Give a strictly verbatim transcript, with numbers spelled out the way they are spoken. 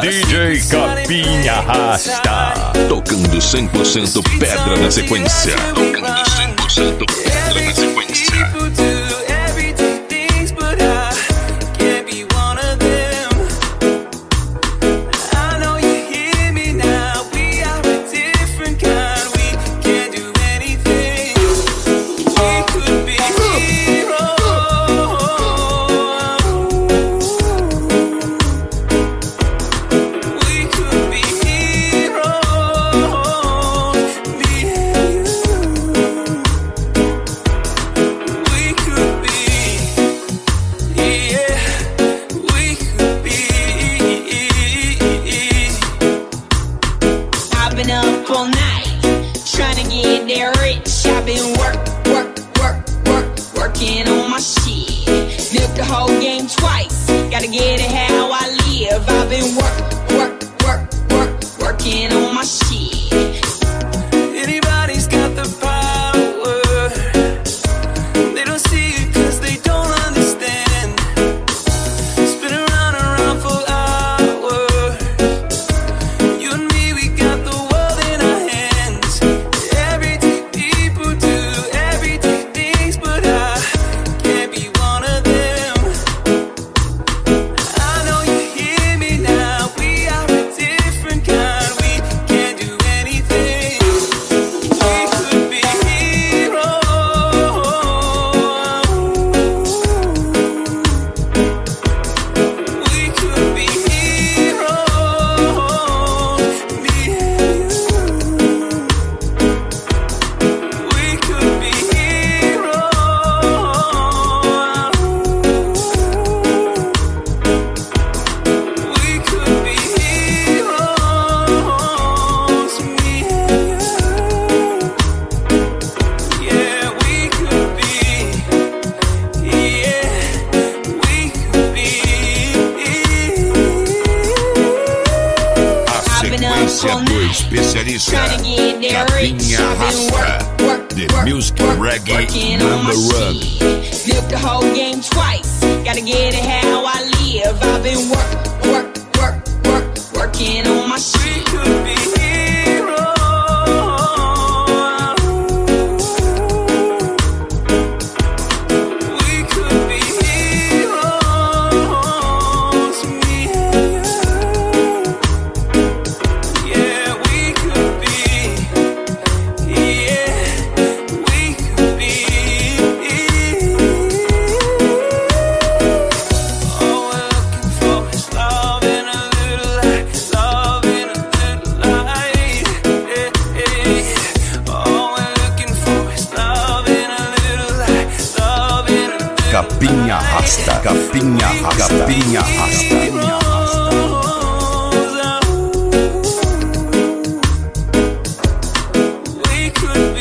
D J Capinha Rasta, tocando cem por cento pedra na sequência. Tocando cem por cento pedra na sequência. Especialista Capinha Rasta, the music reggae number one. Milk the whole game twice. Gotta get it how I live. I've been work, work, work, work, working on my shit. We could be Capinha Rasta, Capinha Rasta, Capinha Rasta. We could